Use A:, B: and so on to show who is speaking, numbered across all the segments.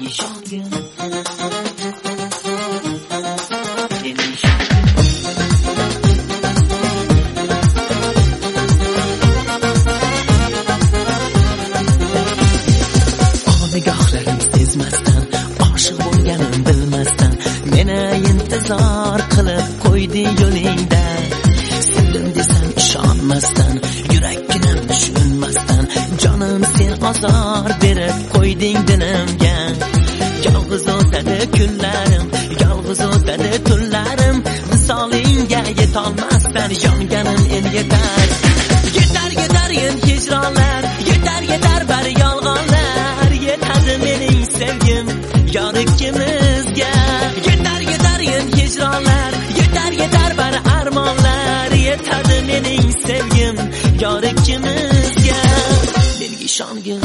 A: ishongin. Nigohlarim sezmasdan, oshiq bo'lganim bilmasdan, meni intizor qilib qo'ydi yo'lingda. Sevdim desam ishonmasdan, yurakginam tushunmasdan, jonim sen azor berib qo'yding dinimga. Yolg'iz o'tadi kunlarim, yolg'iz o'tadi tunlarim, visolingga yetolmasdan yonganim endi yetar. Yetar yetar endi hijronlar, yetar yetar bari yolg'onlar, yetadi mening sevgim yor ikkimizga. Yetar yetar endi hijronlar, yetar yetar bari armonlar, yetadi mening sevgim yor ikkimizga. Menga ishongin.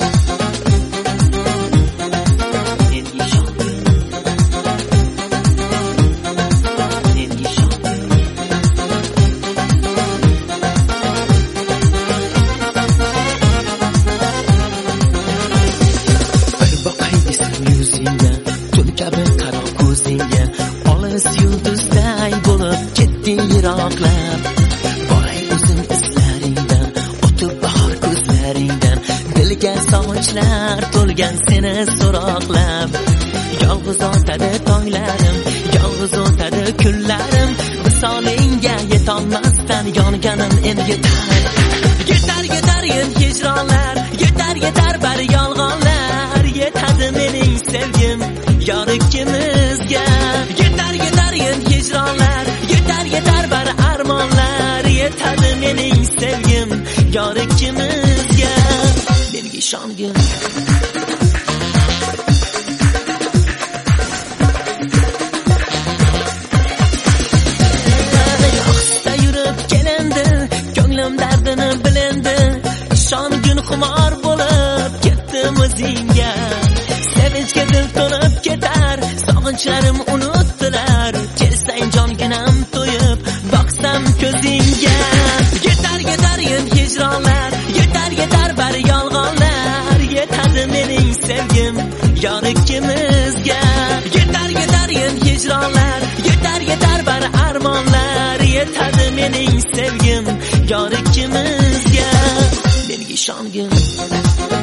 A: Olis yulduzday bo'lib ketdi yiroqlab, boray o'zim izlaringdan, o'tib bahor ko'zlaringdan, dilga sog'inchlar to'lgan seni so'roqlab. Yolg'iz o'tadi tonglarim, yolg'iz o'tadi kunlarim, visolingga yetolmasdan yonganim endi yetar. Yetar yetar endi hijronlar, yetar yetar bari yolg'onlar, yetadi mening sevgim yor ikkimizga. Yetar yetar endi hijronlar, yetar yetar bari armonlar, yetadi mening sevgim yor ikkimizga. Menga ishongin. Yo'qsa yurib kelindi, ko'nglim dardini bilindi, ishongin xumor bo'lib ketdim o'zingga. Sevinchga dil to'lib ketar, sog'inchlarim unutdilar, kelsang jonginam to'yib boqsam ko'zingga. Yetar yetar endi hijronlar, yetar yetar bari yolg'onlar, yetadi mening sevgim yor ikkimizga. Yetar yetar endi hijronlar, yetar yetar bari armonlar, yetadi mening sevgim yor ikkimizga. Menga ishongin.